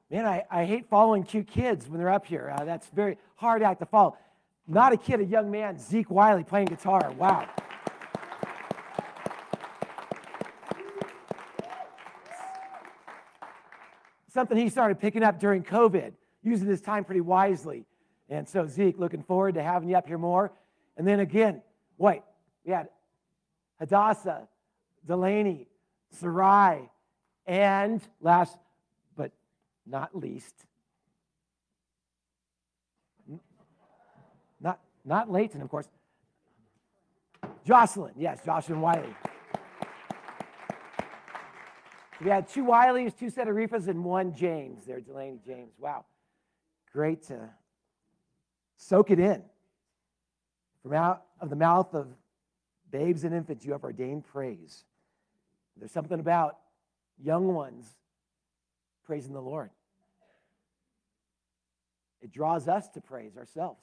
Man, I hate following cute kids when they're up here. That's very hard act to follow. Not a kid, a young man, Zeke Wiley playing guitar. Wow. Something he started picking up during COVID, using this time pretty wisely. And so, Zeke, looking forward to having you up here more. And then again, we had Hadassah, Delaney, Sarai, and last but not least, not Leighton, of course, Jocelyn. Yes, Jocelyn Wiley. We had two Wileys, two Sedarifas, and one James there, Delaney James. Wow. Great to soak it in. From out of the mouth of babes and infants, you have ordained praise. There's something about young ones praising the Lord. It draws us to praise ourselves.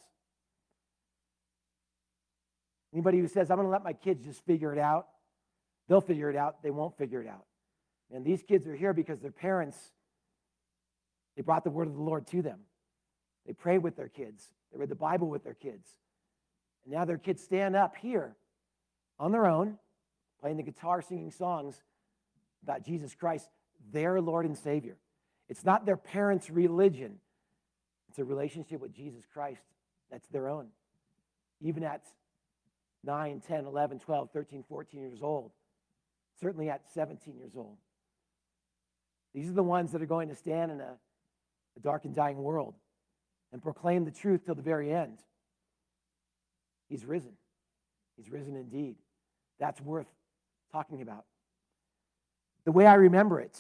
Anybody who says, I'm going to let my kids just figure it out, they'll figure it out. They won't figure it out. And these kids are here because their parents, they brought the word of the Lord to them. They prayed with their kids. They read the Bible with their kids. And now their kids stand up here on their own, playing the guitar, singing songs about Jesus Christ, their Lord and Savior. It's not their parents' religion. It's a relationship with Jesus Christ that's their own. Even at 9, 10, 11, 12, 13, 14 years old. Certainly at 17 years old. These are the ones that are going to stand in a dark and dying world and proclaim the truth till the very end. He's risen. He's risen indeed. That's worth talking about. The way I remember it,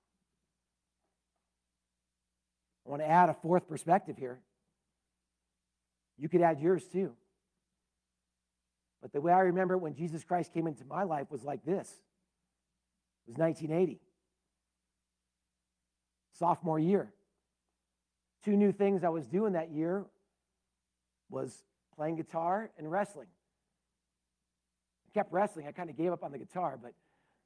I want to add a fourth perspective here. You could add yours too. But the way I remember it when Jesus Christ came into my life was like this. It was 1980. Sophomore year. Two new things I was doing that year was playing guitar and wrestling. I kept wrestling. I kind of gave up on the guitar, but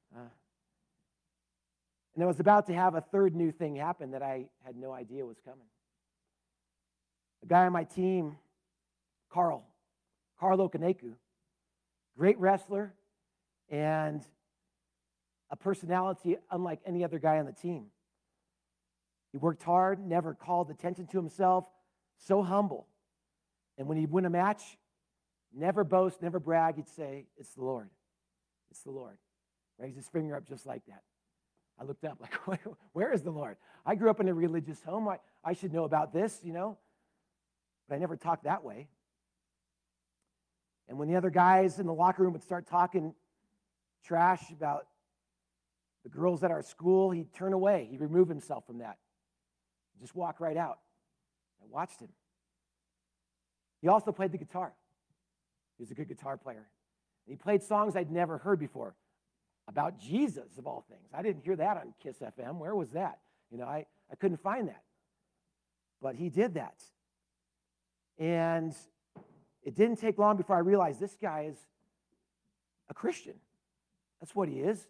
and I was about to have a third new thing happen that I had no idea was coming. A guy on my team, Carl Okaneku, great wrestler and a personality unlike any other guy on the team. He worked hard, never called attention to himself, so humble. And when he'd win a match, never boast, never brag, he'd say, it's the Lord. It's the Lord. Raise his finger up just like that. I looked up like, where is the Lord? I grew up in a religious home. I should know about this, but I never talked that way. And when the other guys in the locker room would start talking trash about the girls at our school, he'd turn away. He'd remove himself from that. Just walk right out. I watched him. He also played the guitar. He was a good guitar player. And he played songs I'd never heard before about Jesus, of all things. I didn't hear that on KISS FM. Where was that? I couldn't find that. But he did that. And it didn't take long before I realized this guy is a Christian. That's what he is.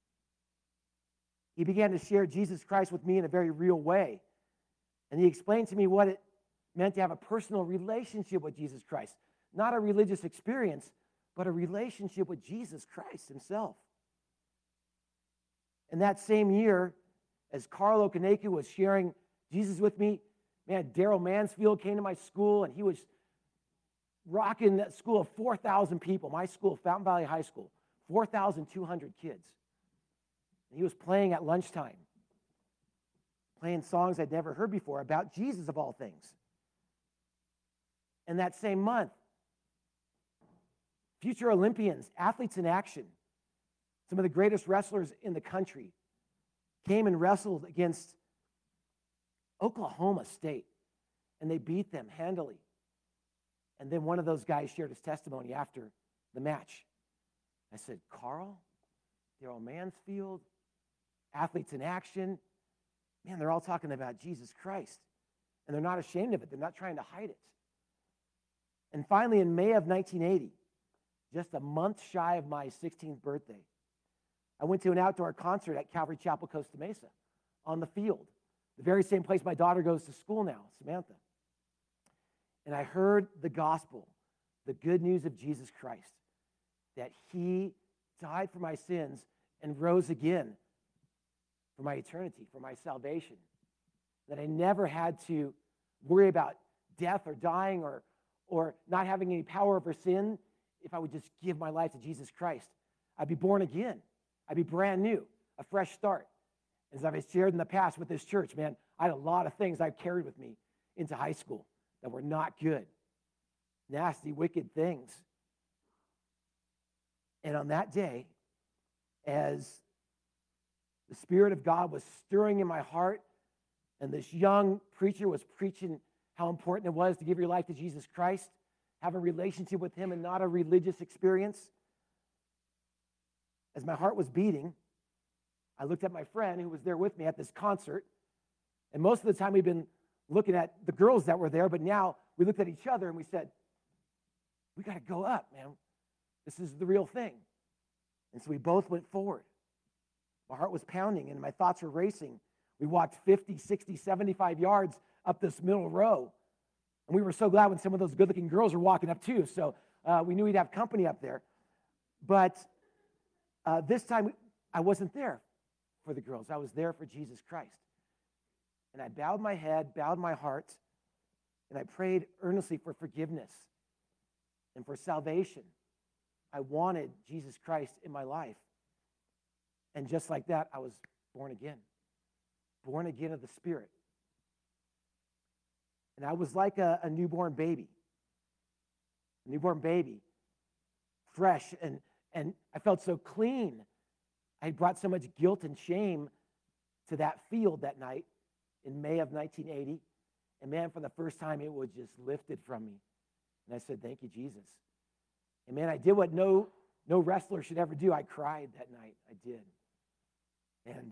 He began to share Jesus Christ with me in a very real way. And he explained to me what it meant to have a personal relationship with Jesus Christ. Not a religious experience, but a relationship with Jesus Christ himself. And that same year, as Carl Okaneku was sharing Jesus with me, man, Daryl Mansfield came to my school, and he was rocking that school of 4,000 people. My school, Fountain Valley High School, 4,200 kids. And he was playing at lunchtime, playing songs I'd never heard before about Jesus of all things. And that same month, future Olympians, athletes in action, some of the greatest wrestlers in the country, came and wrestled against Oklahoma State, and they beat them handily. And then one of those guys shared his testimony after the match. I said, Carl, Daryl Mansfield, athletes in action, man, they're all talking about Jesus Christ. And they're not ashamed of it. They're not trying to hide it. And finally, in May of 1980, just a month shy of my 16th birthday, I went to an outdoor concert at Calvary Chapel, Costa Mesa, on the field the very same place my daughter goes to school now, Samantha. And I heard the gospel, the good news of Jesus Christ, that he died for my sins and rose again for my eternity, for my salvation. That I never had to worry about death or dying or not having any power over sin if I would just give my life to Jesus Christ. I'd be born again. I'd be brand new, a fresh start. As I've shared in the past with this church, man, I had a lot of things I carried with me into high school that were not good. Nasty, wicked things. And on that day, as the Spirit of God was stirring in my heart, and this young preacher was preaching how important it was to give your life to Jesus Christ, have a relationship with him and not a religious experience. As my heart was beating, I looked at my friend who was there with me at this concert, and most of the time we've been looking at the girls that were there, but now we looked at each other and we said, we got to go up, man. This is the real thing. And so we both went forward. My heart was pounding and my thoughts were racing. We walked 50, 60, 75 yards up this middle row. And we were so glad when some of those good-looking girls were walking up too. So we knew we'd have company up there. But this time I wasn't there for the girls. I was there for Jesus Christ. And I bowed my head, bowed my heart, and I prayed earnestly for forgiveness and for salvation. I wanted Jesus Christ in my life. And just like that, I was born again of the Spirit. And I was like a newborn baby, fresh, and I felt so clean. I had brought so much guilt and shame to that field that night in May of 1980. And man, for the first time, it was just lifted from me. And I said, thank you, Jesus. And man, I did what no wrestler should ever do. I cried that night. I did. And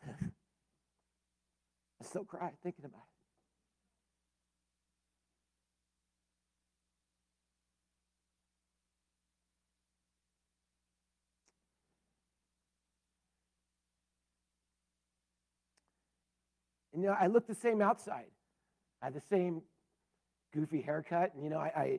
I still cry thinking about it. And, you know, I looked the same outside. I had the same goofy haircut. And, you know,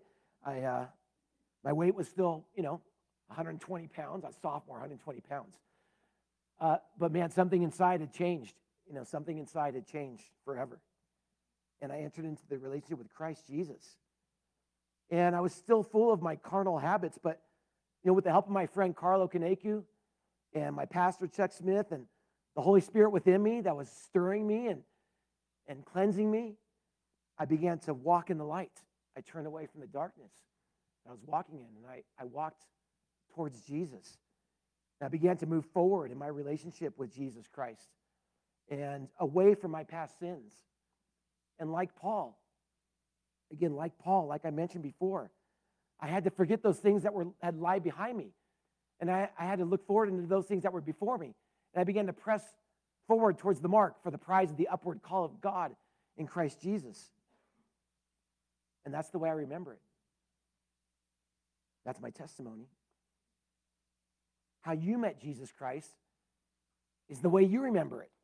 my weight was still, 120 pounds. I was a sophomore, 120 pounds. But, man, something inside had changed. Something inside had changed forever. And I entered into the relationship with Christ Jesus. And I was still full of my carnal habits. But, with the help of my friend Carlo Kaneku and my pastor Chuck Smith and the Holy Spirit within me that was stirring me and cleansing me, I began to walk in the light. I turned away from the darkness I was walking in, and I walked towards Jesus. And I began to move forward in my relationship with Jesus Christ and away from my past sins. And like Paul, like I mentioned before, I had to forget those things that had lied behind me. And I had to look forward into those things that were before me. And I began to press forward towards the mark for the prize of the upward call of God in Christ Jesus. And that's the way I remember it. That's my testimony. How you met Jesus Christ is the way you remember it.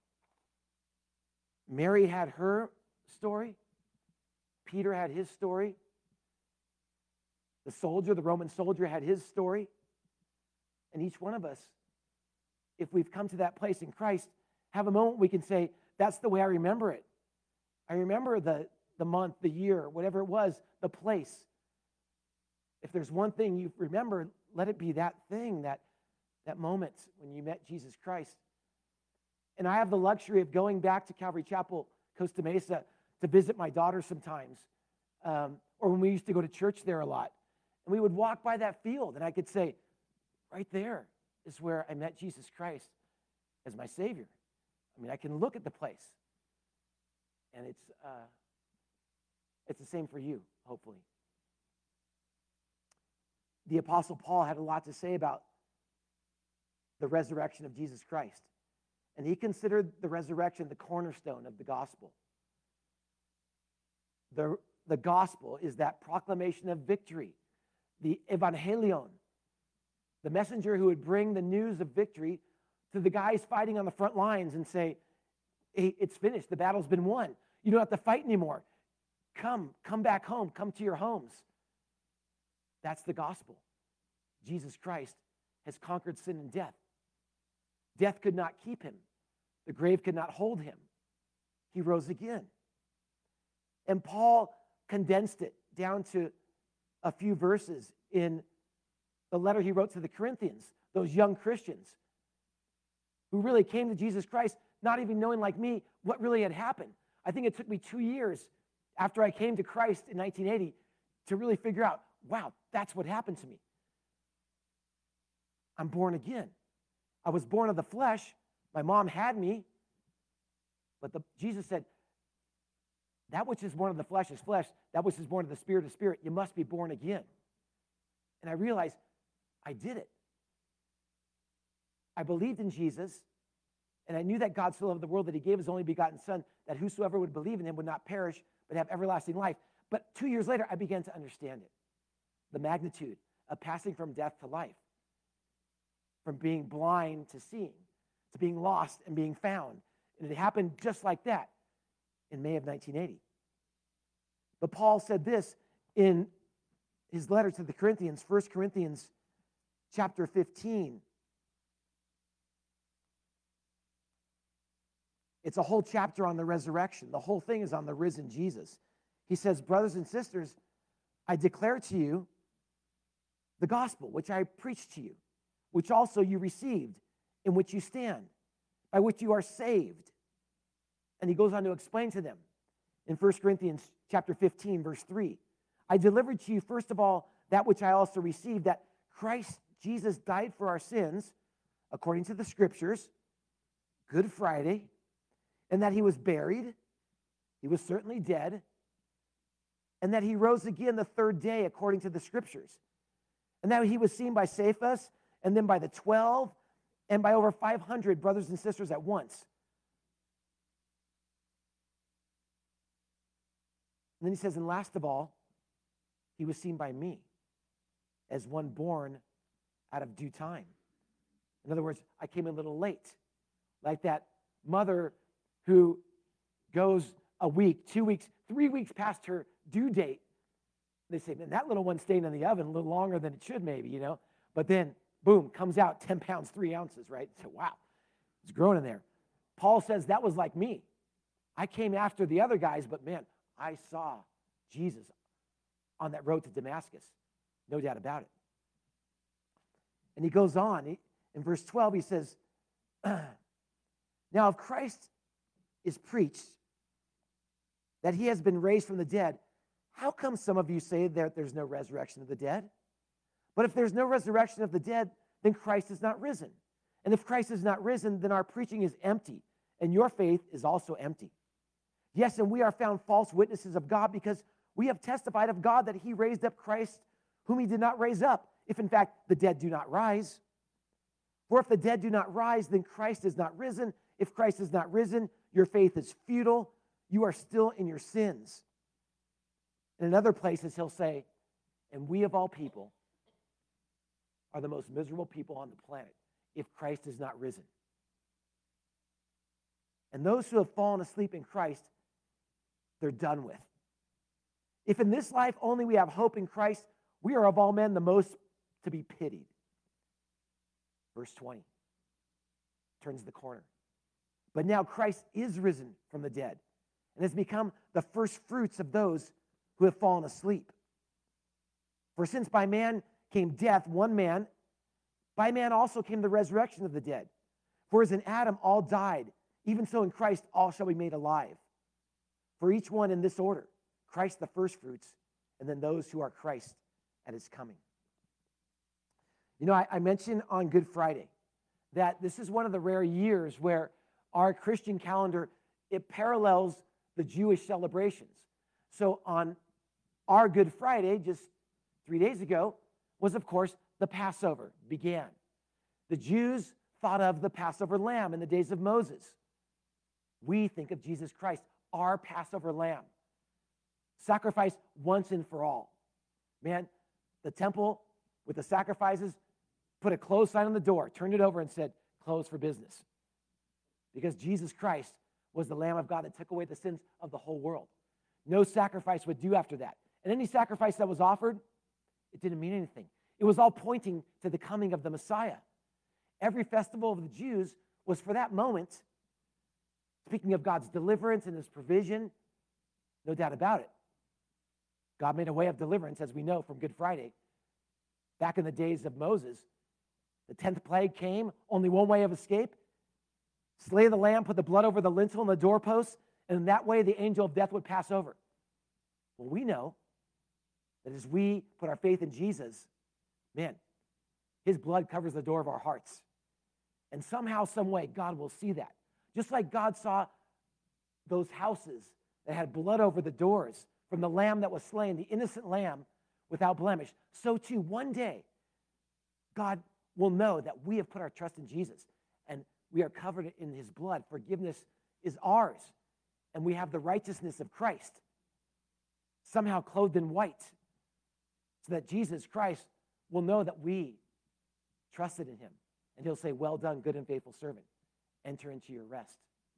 Mary had her story. Peter had his story. The Roman soldier had his story. And each one of us, if we've come to that place in Christ, have a moment we can say, that's the way I remember it. I remember the month, the year, whatever it was, the place. If there's one thing you remember, let it be that thing, that moment when you met Jesus Christ. And I have the luxury of going back to Calvary Chapel, Costa Mesa, to visit my daughter sometimes, or when we used to go to church there a lot. And we would walk by that field, and I could say, right there is where I met Jesus Christ as my Savior. I mean, I can look at the place, and it's the same for you, hopefully. The Apostle Paul had a lot to say about the resurrection of Jesus Christ, and he considered the resurrection the cornerstone of the gospel. The gospel is that proclamation of victory, the evangelion, the messenger who would bring the news of victory to the guys fighting on the front lines and say, hey, it's finished. The battle's been won. You don't have to fight anymore. Come back home. Come to your homes. That's the gospel. Jesus Christ has conquered sin and death. Death could not keep him. The grave could not hold him. He rose again. And Paul condensed it down to a few verses in the letter he wrote to the Corinthians, those young Christians who really came to Jesus Christ, not even knowing, like me, what really had happened. I think it took me 2 years after I came to Christ in 1980 to really figure out, wow, that's what happened to me. I'm born again. I was born of the flesh. My mom had me. But Jesus said, that which is born of the flesh is flesh. That which is born of the spirit is spirit. You must be born again. And I realized I did it. I believed in Jesus, and I knew that God so loved the world that he gave his only begotten son, that whosoever would believe in him would not perish, but have everlasting life. But 2 years later, I began to understand it. The magnitude of passing from death to life. From being blind to seeing, to being lost and being found. And it happened just like that in May of 1980. But Paul said this in his letter to the Corinthians, 1 Corinthians chapter 15. It's a whole chapter on the resurrection. The whole thing is on the risen Jesus. He says, brothers and sisters, I declare to you the gospel, which I preached to you, which also you received, in which you stand, by which you are saved. And he goes on to explain to them in 1 Corinthians chapter 15, verse 3. I delivered to you, first of all, that which I also received, that Christ Jesus died for our sins, according to the scriptures, Good Friday, and that he was buried, he was certainly dead, and that he rose again the third day, according to the scriptures, and that he was seen by Cephas, and then by the 12, and by over 500 brothers and sisters at once. And then he says, and last of all, he was seen by me as one born out of due time. In other words, I came a little late. Like that mother who goes a week, 2 weeks, 3 weeks past her due date. They say, man, that little one's staying in the oven a little longer than it should maybe, you know. But then boom, comes out 10 pounds, 3 ounces, right? So, wow, it's growing in there. Paul says that was like me. I came after the other guys, but man, I saw Jesus on that road to Damascus. No doubt about it. And he goes on. In verse 12, he says, now if Christ is preached that he has been raised from the dead, how come some of you say that there's no resurrection of the dead? But if there's no resurrection of the dead, then Christ is not risen. And if Christ is not risen, then our preaching is empty, and your faith is also empty. Yes, and we are found false witnesses of God because we have testified of God that he raised up Christ, whom he did not raise up, if in fact the dead do not rise. For if the dead do not rise, then Christ is not risen. If Christ is not risen, your faith is futile. You are still in your sins. And in other places, he'll say, and we of all people are the most miserable people on the planet if Christ is not risen. And those who have fallen asleep in Christ, they're done with. If in this life only we have hope in Christ, we are of all men the most to be pitied. Verse 20 turns the corner. But now Christ is risen from the dead and has become the first fruits of those who have fallen asleep. For since by man came death, one man, by man also came the resurrection of the dead. For as in Adam all died, even so in Christ all shall be made alive. For each one in this order, Christ the firstfruits, and then those who are Christ at his coming. You know, I mentioned on Good Friday that this is one of the rare years where our Christian calendar, it parallels the Jewish celebrations. So on our Good Friday, just 3 days ago, was of course the Passover began. The Jews thought of the Passover lamb in the days of Moses. We think of Jesus Christ, our Passover lamb, sacrificed once and for all. Man, the temple with the sacrifices put a closed sign on the door, turned it over and said, closed for business. Because Jesus Christ was the Lamb of God that took away the sins of the whole world. No sacrifice would do after that. And any sacrifice that was offered, it didn't mean anything. It was all pointing to the coming of the Messiah. Every festival of the Jews was for that moment. Speaking of God's deliverance and his provision, no doubt about it. God made a way of deliverance, as we know from Good Friday. Back in the days of Moses, the 10th plague came, only one way of escape. Slay the lamb, put the blood over the lintel and the doorposts, and in that way the angel of death would pass over. Well, we know that as we put our faith in Jesus, man, his blood covers the door of our hearts. And somehow, some way, God will see that. Just like God saw those houses that had blood over the doors from the lamb that was slain, the innocent lamb without blemish, so too one day God will know that we have put our trust in Jesus and we are covered in his blood. Forgiveness is ours, and we have the righteousness of Christ, somehow clothed in white, so that Jesus Christ will know that we trusted in him. And he'll say, well done, good and faithful servant. Enter into your rest.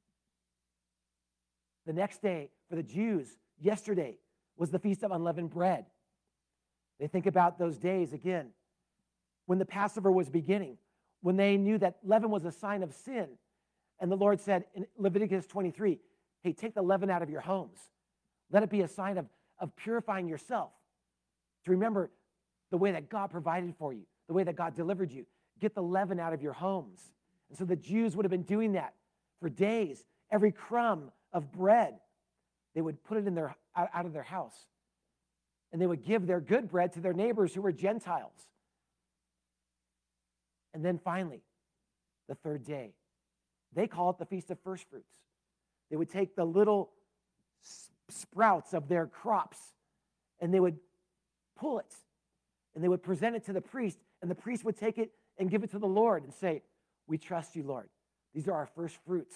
The next day for the Jews, yesterday, was the Feast of Unleavened Bread. They think about those days again, when the Passover was beginning, when they knew that leaven was a sign of sin. And the Lord said in Leviticus 23, hey, take the leaven out of your homes. Let it be a sign of purifying yourself. To remember the way that God provided for you, the way that God delivered you. Get the leaven out of your homes. And so the Jews would have been doing that for days. Every crumb of bread, they would put it in out of their house. And they would give their good bread to their neighbors who were Gentiles. And then finally, the third day, they call it the Feast of First Fruits. They would take the little sprouts of their crops and they would pull it and they would present it to the priest, and the priest would take it and give it to the Lord and say, we trust you, Lord. These are our first fruits.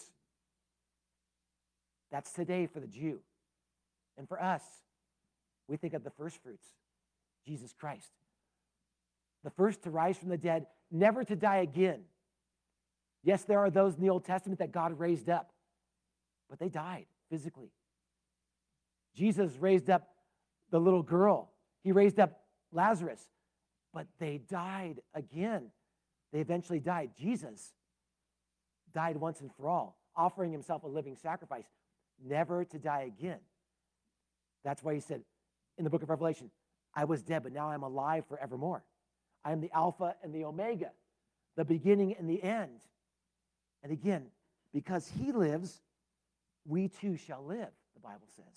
That's today for the Jew. And for us, we think of the first fruits, Jesus Christ. The first to rise from the dead, never to die again. Yes, there are those in the Old Testament that God raised up, but they died physically. Jesus raised up the little girl. He raised up Lazarus, but they died again. They eventually died. Jesus died once and for all, offering himself a living sacrifice, never to die again. That's why he said in the book of Revelation, I was dead, but now I'm alive forevermore. I am the Alpha and the Omega, the beginning and the end. And again, because he lives, we too shall live, the Bible says.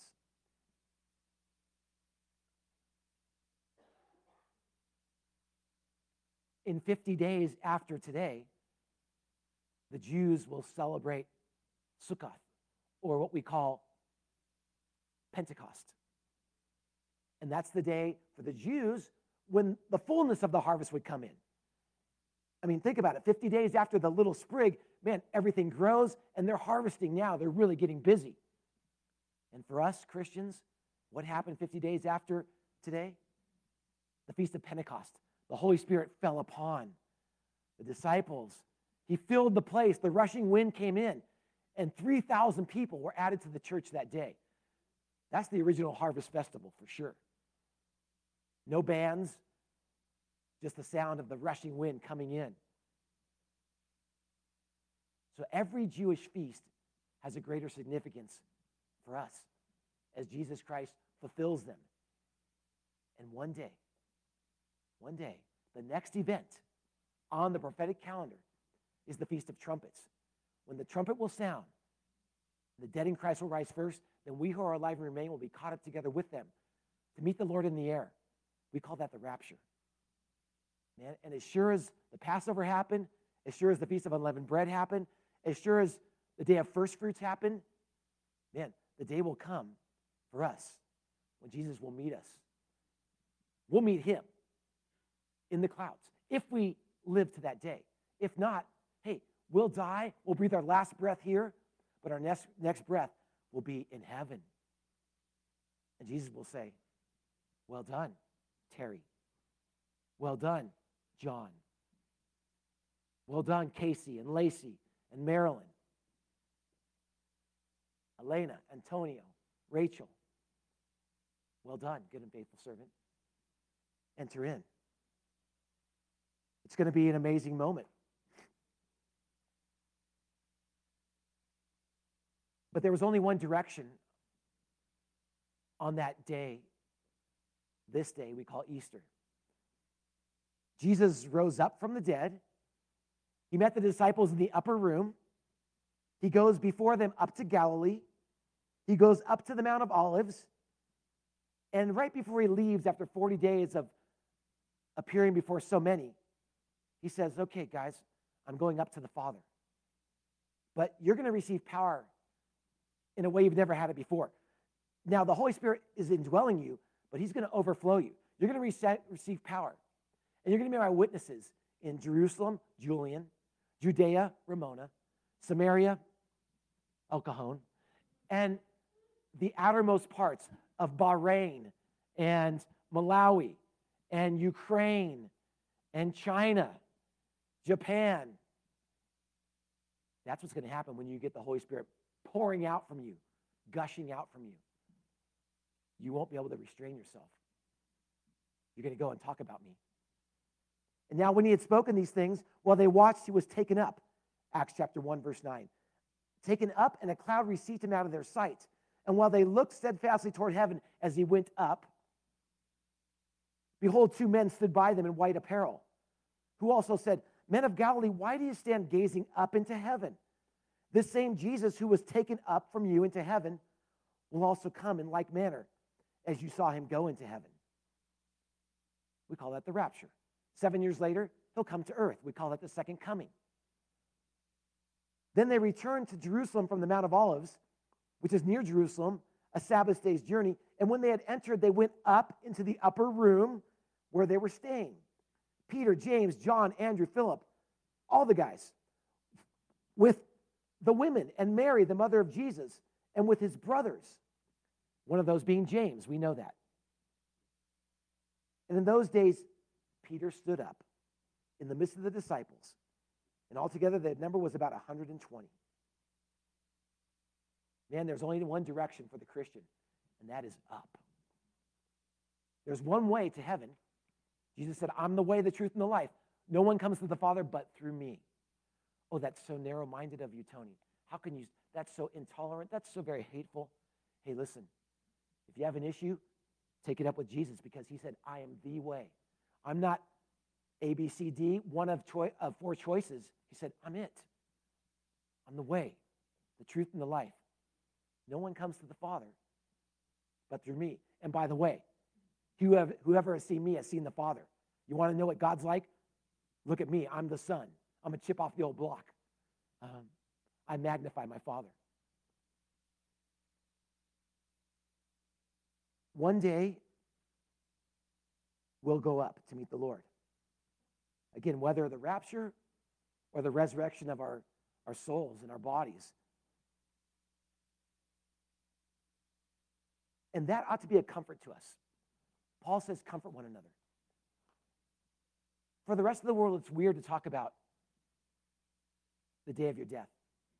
In 50 days after today, the Jews will celebrate Sukkot, or what we call Pentecost. And that's the day for the Jews when the fullness of the harvest would come in. I mean, think about it. 50 days after the little sprig, man, everything grows, and they're harvesting now. They're really getting busy. And for us, Christians, what happened 50 days after today? The Feast of Pentecost. The Holy Spirit fell upon the disciples. He filled the place. The rushing wind came in, and 3,000 people were added to the church that day. That's the original Harvest Festival for sure. No bands, just the sound of the rushing wind coming in. So every Jewish feast has a greater significance for us as Jesus Christ fulfills them. And one day, the next event on the prophetic calendar is the Feast of Trumpets. When the trumpet will sound, the dead in Christ will rise first, then we who are alive and remain will be caught up together with them to meet the Lord in the air. We call that the rapture. Man, and as sure as the Passover happened, as sure as the Feast of Unleavened Bread happened, as sure as the day of first fruits happened, man, the day will come for us when Jesus will meet us. We'll meet him in the clouds if we live to that day. If not, hey, we'll die, we'll breathe our last breath here, but our next breath will be in heaven. And Jesus will say, well done, Terry. Well done, John. Well done, Casey and Lacey and Marilyn. Elena, Antonio, Rachel. Well done, good and faithful servant. Enter in. It's going to be an amazing moment. But there was only one direction on that day, this day we call Easter. Jesus rose up from the dead. He met the disciples in the upper room. He goes before them up to Galilee. He goes up to the Mount of Olives. And right before he leaves, after 40 days of appearing before so many, he says, okay, guys, I'm going up to the Father. But you're going to receive power in a way you've never had it before. Now, the Holy Spirit is indwelling you, but he's going to overflow you. You're going to receive power. And you're going to be my witnesses in Jerusalem, Julian, Judea, Ramona, Samaria, El Cajon, and the outermost parts of Bahrain and Malawi and Ukraine and China, Japan. That's what's going to happen when you get the Holy Spirit pouring out from you, gushing out from you. You won't be able to restrain yourself. You're going to go and talk about me. And now when he had spoken these things, while they watched, he was taken up. Acts chapter 1, verse 9. Taken up, and a cloud received him out of their sight. And while they looked steadfastly toward heaven as he went up, behold, two men stood by them in white apparel, who also said, Men of Galilee, why do you stand gazing up into heaven? This same Jesus who was taken up from you into heaven will also come in like manner as you saw him go into heaven. We call that the rapture. 7 years later, he'll come to earth. We call that the second coming. Then they returned to Jerusalem from the Mount of Olives, which is near Jerusalem, a Sabbath day's journey. And when they had entered, they went up into the upper room where they were staying. Peter, James, John, Andrew, Philip, all the guys, with the women and Mary, the mother of Jesus, and with his brothers, one of those being James. We know that. And in those days, Peter stood up in the midst of the disciples, and altogether the number was about 120. Man, there's only one direction for the Christian, and that is up. There's one way to heaven. Jesus said, I'm the way, the truth, and the life. No one comes to the Father but through me. Oh, that's so narrow-minded of you, Tony. How can you? That's so intolerant. That's so very hateful. Hey, listen, if you have an issue, take it up with Jesus, because he said, I am the way. I'm not A, B, C, D, one of four choices. He said, I'm it. I'm the way, the truth, and the life. No one comes to the Father but through me. And by the way, whoever has seen me has seen the Father. You want to know what God's like? Look at me. I'm the Son. I'm a chip off the old block. I magnify my Father. One day, we'll go up to meet the Lord. Again, whether the rapture or the resurrection of our souls and our bodies. And that ought to be a comfort to us. Paul says, comfort one another. For the rest of the world, it's weird to talk about the day of your death.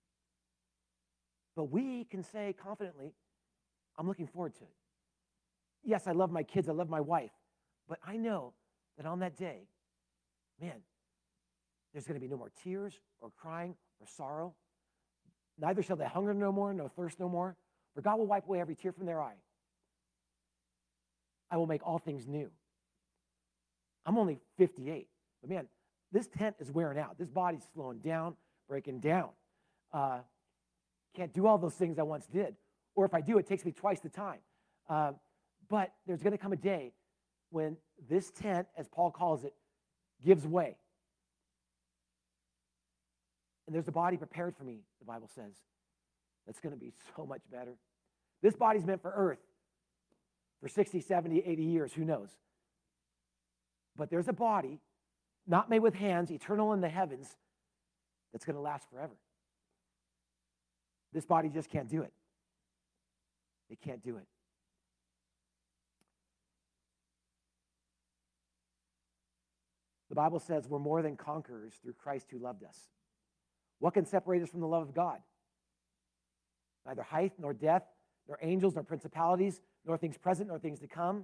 But we can say confidently, I'm looking forward to it. Yes, I love my kids, I love my wife, but I know that on that day, man, there's going to be no more tears or crying or sorrow. Neither shall they hunger no more, no thirst no more, for God will wipe away every tear from their eye. I will make all things new. I'm only 58, but man, this tent is wearing out. This body's slowing down, breaking down. Can't do all those things I once did. Or if I do, it takes me twice the time. But there's going to come a day when this tent, as Paul calls it, gives way. And there's a body prepared for me, the Bible says, that's going to be so much better. This body's meant for earth for 60, 70, 80 years, who knows? But there's a body, not made with hands, eternal in the heavens, that's going to last forever. This body just can't do it. It can't do it. The Bible says we're more than conquerors through Christ who loved us. What can separate us from the love of God? Neither height, nor depth, nor angels, nor principalities, nor things present, nor things to come,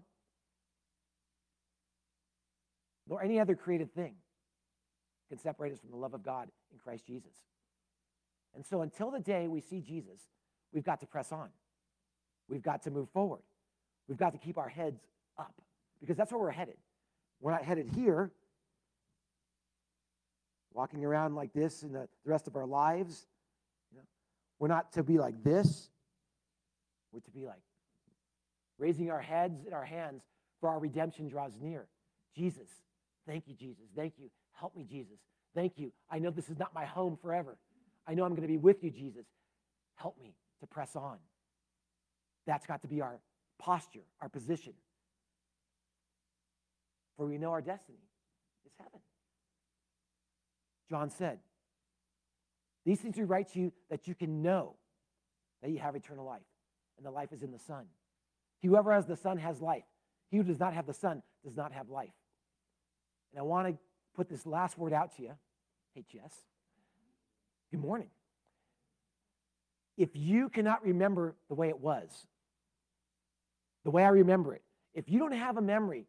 nor any other created thing can separate us from the love of God in Christ Jesus. And so until the day we see Jesus, we've got to press on. We've got to move forward. We've got to keep our heads up because that's where we're headed. We're not headed here, walking around like this in the rest of our lives. You know, we're not to be like this. We're to be like raising our heads and our hands for our redemption draws near. Jesus, thank you, Jesus. Thank you. Help me, Jesus. Thank you. I know this is not my home forever. I know I'm going to be with you, Jesus. Help me to press on. That's got to be our posture, our position. For we know our destiny is heaven. John said, these things we write to you that you can know that you have eternal life, and the life is in the Son. Whoever has the Son has life. He who does not have the Son does not have life. And I want to put this last word out to you. Hey, Jess. Good morning. If you cannot remember the way it was, the way I remember it, if you don't have a memory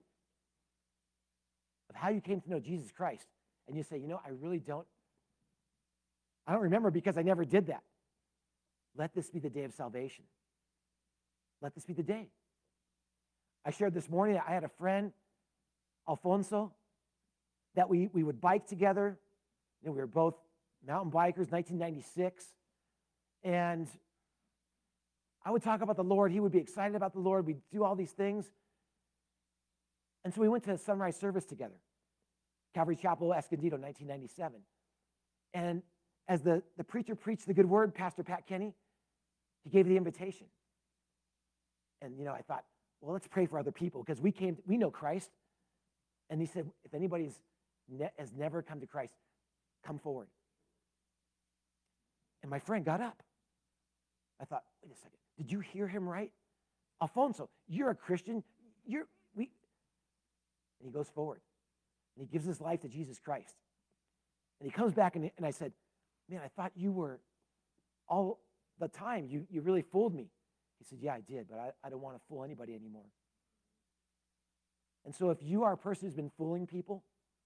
of how you came to know Jesus Christ, and you say, I really don't remember because I never did that. Let this be the day of salvation. Let this be the day. I shared this morning, I had a friend, Alfonso, that we would bike together. We were both mountain bikers, 1996. And I would talk about the Lord. He would be excited about the Lord. We'd do all these things. And so we went to a sunrise service together. Calvary Chapel, Escondido, 1997. And as the preacher preached the good word, Pastor Pat Kenny, he gave the invitation. And, I thought, well, let's pray for other people because we know Christ. And he said, if anybody has never come to Christ, come forward. And my friend got up. I thought, wait a second, did you hear him right? Alfonso, you're a Christian. And he goes forward. And he gives his life to Jesus Christ. And he comes back and I said, man, I thought you were all the time. You really fooled me. He said, yeah, I did, but I don't want to fool anybody anymore. And so if you are a person who's been fooling people,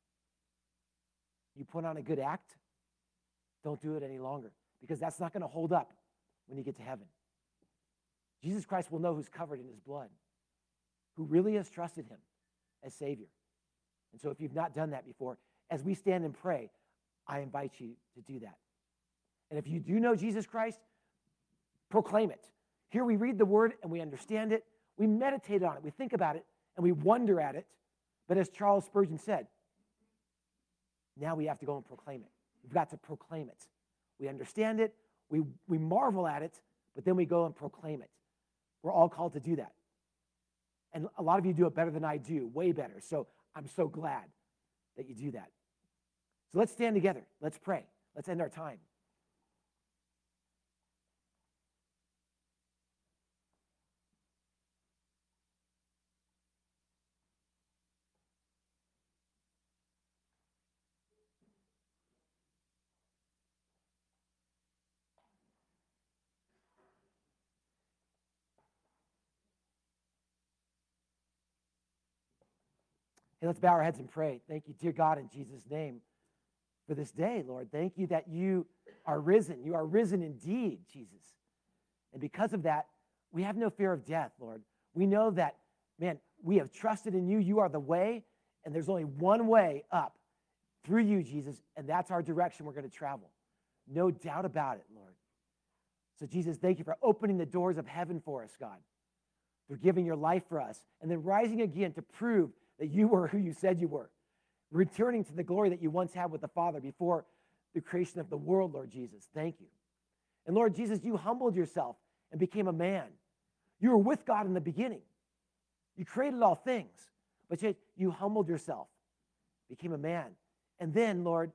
you put on a good act, don't do it any longer because that's not going to hold up when you get to heaven. Jesus Christ will know who's covered in his blood, who really has trusted him as Savior. And so if you've not done that before, as we stand and pray, I invite you to do that. And if you do know Jesus Christ, proclaim it. Here we read the word and we understand it. We meditate on it. We think about it and we wonder at it. But as Charles Spurgeon said, now we have to go and proclaim it. We've got to proclaim it. We understand it. We marvel at it, but then we go and proclaim it. We're all called to do that. And a lot of you do it better than I do, way better. So I'm so glad that you do that. So let's stand together. Let's pray. Let's end our time. Hey, let's bow our heads and pray. Thank you, dear God, in Jesus' name, for this day, Lord. Thank you that you are risen. You are risen indeed, Jesus. And because of that, we have no fear of death, Lord. We know that, man, we have trusted in you. You are the way, and there's only one way up through you, Jesus, and that's our direction we're going to travel. No doubt about it, Lord. So, Jesus, thank you for opening the doors of heaven for us, God, for giving your life for us, and then rising again to prove that you were who you said you were, returning to the glory that you once had with the Father before the creation of the world, Lord Jesus. Thank you. And Lord Jesus, you humbled yourself and became a man. You were with God in the beginning. You created all things, but yet you humbled yourself, became a man. And then, Lord,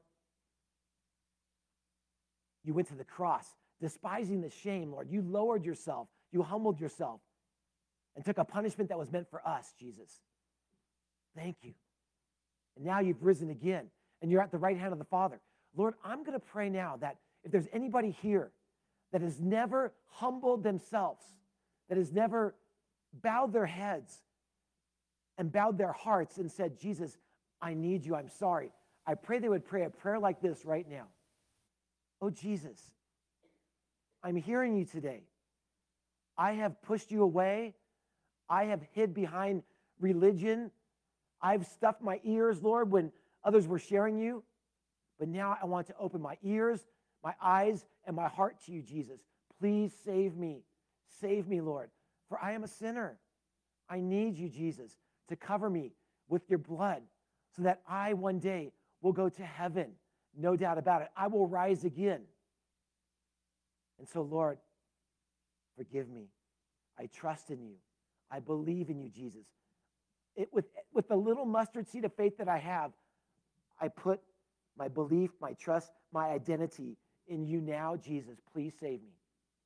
you went to the cross, despising the shame, Lord. You lowered yourself. You humbled yourself and took a punishment that was meant for us, Jesus. Thank you. And now you've risen again, and you're at the right hand of the Father. Lord, I'm going to pray now that if there's anybody here that has never humbled themselves, that has never bowed their heads and bowed their hearts and said, Jesus, I need you, I'm sorry. I pray they would pray a prayer like this right now. Oh, Jesus, I'm hearing you today. I have pushed you away. I have hid behind religion. I've stuffed my ears, Lord, when others were sharing you. But now I want to open my ears, my eyes, and my heart to you, Jesus. Please save me. Save me, Lord, for I am a sinner. I need you, Jesus, to cover me with your blood so that I one day will go to heaven. No doubt about it. I will rise again. And so, Lord, forgive me. I trust in you. I believe in you, Jesus. With the little mustard seed of faith that I have, I put my belief, my trust, my identity in you now, Jesus. Please save me.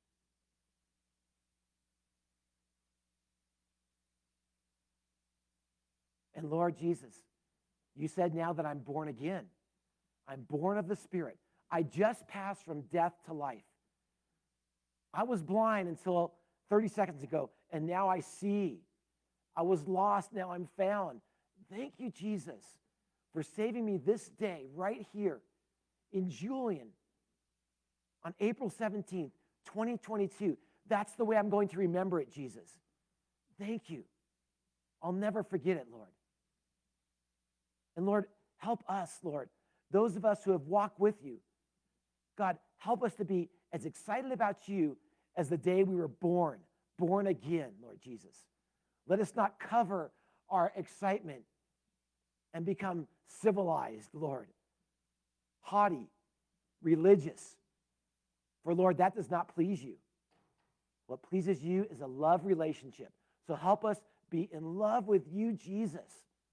And Lord Jesus, you said now that I'm born again. I'm born of the Spirit. I just passed from death to life. I was blind until 30 seconds ago, and now I see. I was lost, now I'm found. Thank you, Jesus, for saving me this day right here in Julian on April 17th, 2022. That's the way I'm going to remember it, Jesus. Thank you. I'll never forget it, Lord. And Lord, help us, Lord, those of us who have walked with you. God, help us to be as excited about you as the day we were born again, Lord Jesus. Let us not cover our excitement and become civilized, Lord, haughty, religious. For, Lord, that does not please you. What pleases you is a love relationship. So help us be in love with you, Jesus,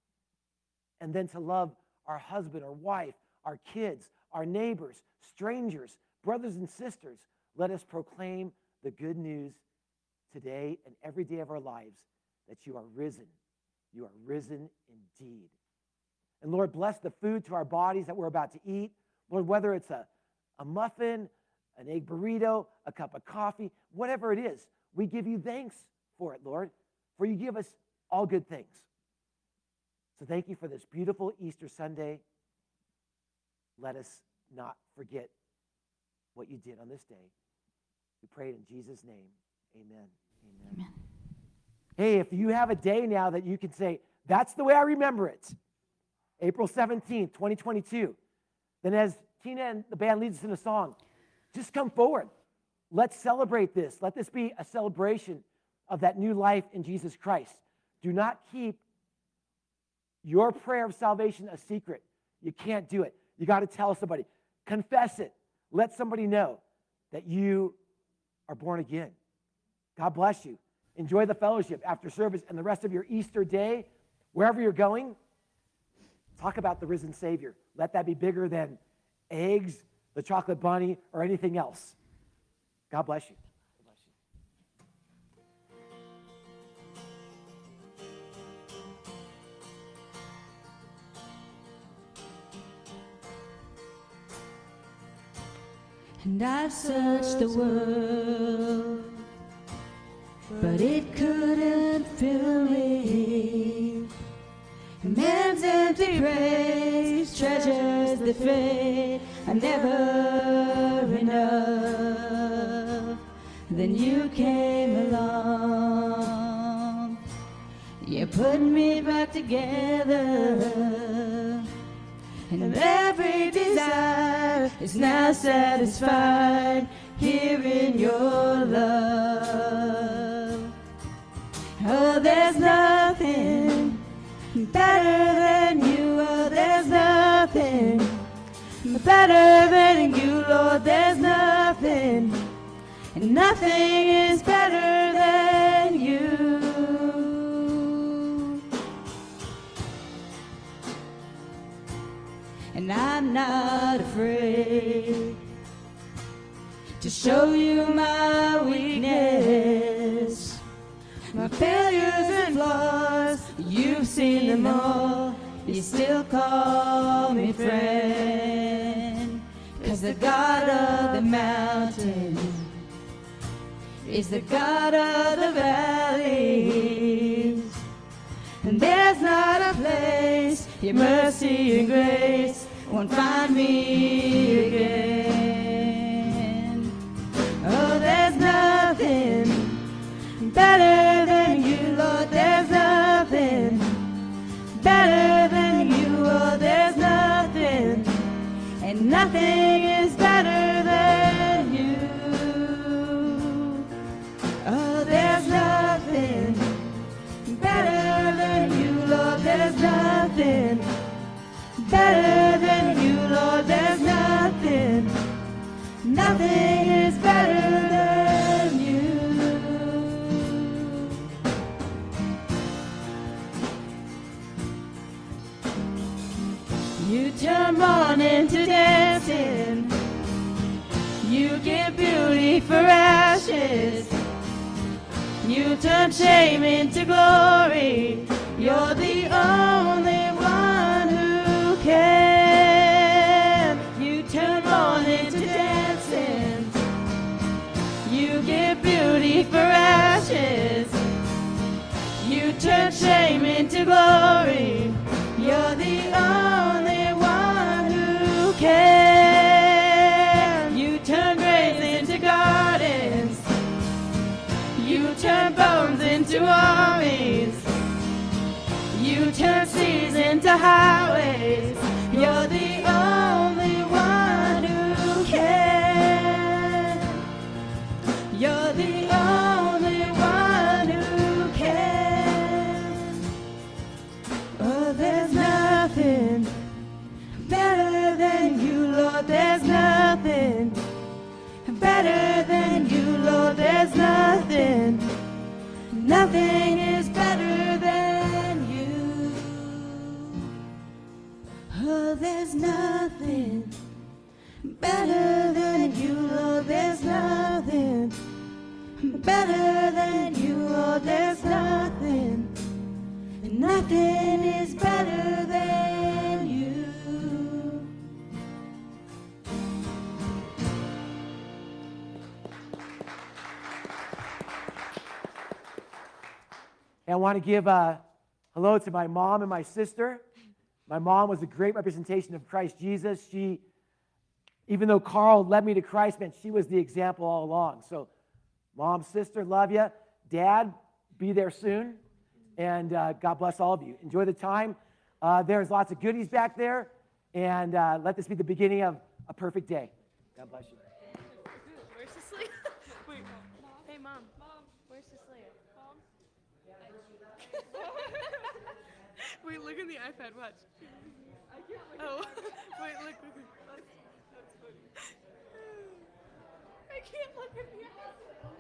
and then to love our husband or wife, our kids, our neighbors, strangers, brothers and sisters. Let us proclaim the good news today and every day of our lives that you are risen. You are risen indeed. And Lord, bless the food to our bodies that we're about to eat. Lord, whether it's a muffin, an egg burrito, a cup of coffee, whatever it is, we give you thanks for it, Lord, for you give us all good things. So thank you for this beautiful Easter Sunday. Let us not forget what you did on this day. We pray it in Jesus' name. Amen. Amen. Amen. Hey, if you have a day now that you can say, that's the way I remember it, April 17th, 2022, then as Tina and the band leads us in a song, just come forward. Let's celebrate this. Let this be a celebration of that new life in Jesus Christ. Do not keep your prayer of salvation a secret. You can't do it. You got to tell somebody. Confess it. Let somebody know that you are born again. God bless you. Enjoy the fellowship after service and the rest of your Easter day. Wherever you're going, talk about the risen Savior. Let that be bigger than eggs, the chocolate bunny, or anything else. God bless you. God bless you. And I've searched the world, but it couldn't fill me. Man's empty praise, treasures that fade, are never enough. Then you came along, you put me back together, and every desire is now satisfied here in your love. Oh, there's nothing better than you. Oh, there's nothing better than you, Lord. There's nothing, and nothing is better than you. And I'm not afraid to show you my weakness, my failures and flaws. You've seen them all. You still call me friend, 'cause the God of the mountain is the God of the valleys. And there's not a place your mercy and grace won't find me again. Oh, there's nothing better than you, Lord. There's nothing better than you. Oh, there's nothing, and nothing is better than you. Oh, there's nothing better than you, Lord. There's nothing better than you, Lord. There's nothing, nothing is better than you. You turn mourning to dancing. You give beauty for ashes. You turn shame into glory. You're the only one who can. You turn mourning to dancing. You give beauty for ashes. You turn shame into glory. You're the only one who can. You turn graves into gardens. You turn bones into armies. You turn seas into highways. You're the only one who can. You're the only one who can. Oh, there's nothing better than you, Lord. There's nothing better than you, Lord. There's nothing, nothing is better than you. Oh, there's nothing better than you, Lord. There's nothing better than you, Lord. There's nothing, nothing is better than you. And I want to give a hello to my mom and my sister. My mom was a great representation of Christ Jesus. She, even though Carl led me to Christ, man, she was the example all along. So, mom, sister, love you. Dad, be there soon. And God bless all of you. Enjoy the time. There's lots of goodies back there. And let this be the beginning of a perfect day. God bless you. Where's Cecilia? Wait, hey, Mom. Mom, where's Cecilia? Mom? Wait, look in the iPad. Watch. I can't look. Oh, wait, look. That's funny. I can't look at the iPad.